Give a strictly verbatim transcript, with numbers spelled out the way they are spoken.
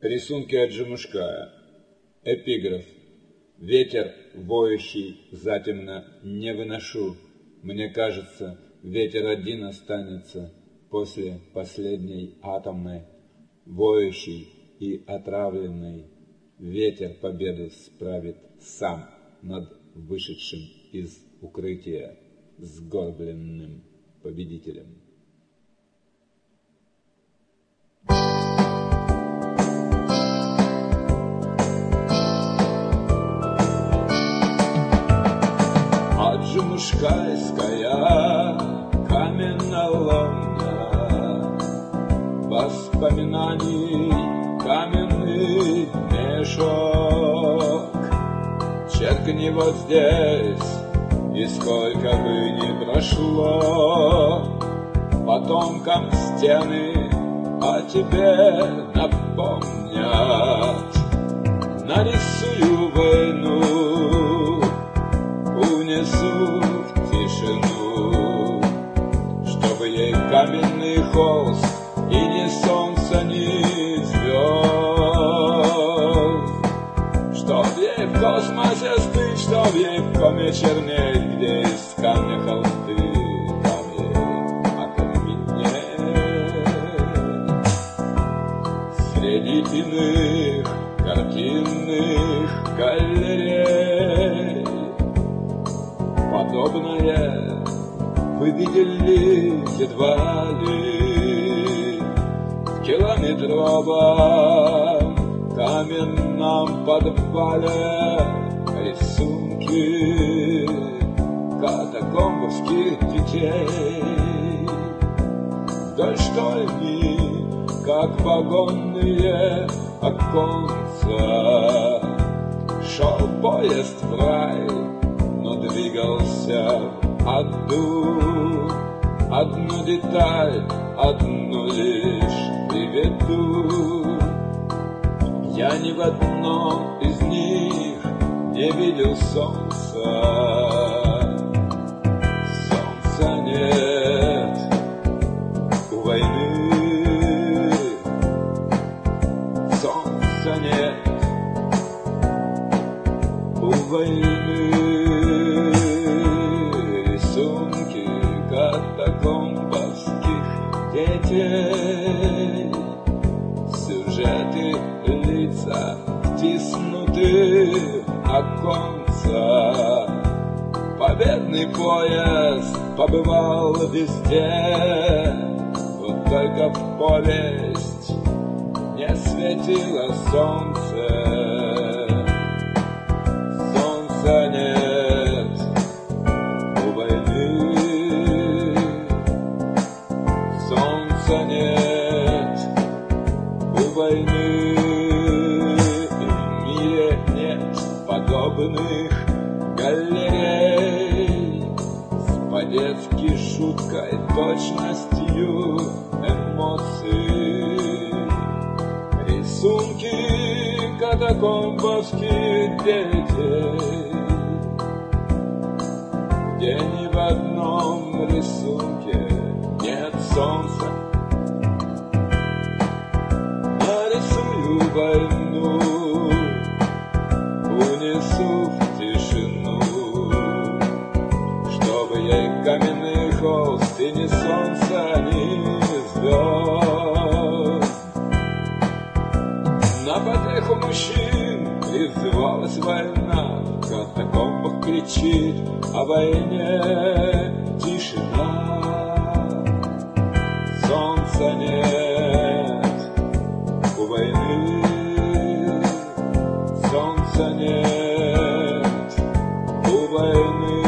Рисунки от Джемушкая. Эпиграф. Ветер, воющий затемно, не выношу. Мне кажется, ветер один останется после последней атомной, воющий и отравленный. Ветер победу справит сам над вышедшим из укрытия сгорбленным победителем. Джемушкайская каменоломня, воспоминаний каменный мешок. Черкни вот здесь, и сколько бы ни прошло, потомкам стены о тебе напомнят. Нарисую войну, унесу в тишину, чтобы ей каменный холст и ни солнца, ни звезд, чтоб ей в космосе стыть, чтоб ей в коме черней, где из камня холсты, там ей окаменеть. Среди иных картинных галерей подобное вы видели едва ли в километровом каменном подвале. Рисунки катакомбовских детей вдоль штольни, как вагонные оконца, шел поезд в рай, но двигался в аду. Одну деталь, одну лишь приведу. Я ни в одном из них не видел солнца. Солнца нет у войны. Солнца нет у войны. Рисунки катакомбовских детей, сюжеты, лица втиснуты оконца. Победный поезд побывал везде, вот только в повесть не светило солнце. Солнца нет у войны. Солнца нет у войны. И в мире нет подобных галерей с по-детски шуткой точностью эмоций. Рисунки катакомбовских детей, где ни в одном рисунке нет солнца. Нарисую войну, унесу в тишину, чтобы ей каменный холст и ни солнца, ни звезд. На потеху мужчин призывалась война, в катакомбах кричит о войне тишина. Солнца нет у войны. Солнца нет у войны.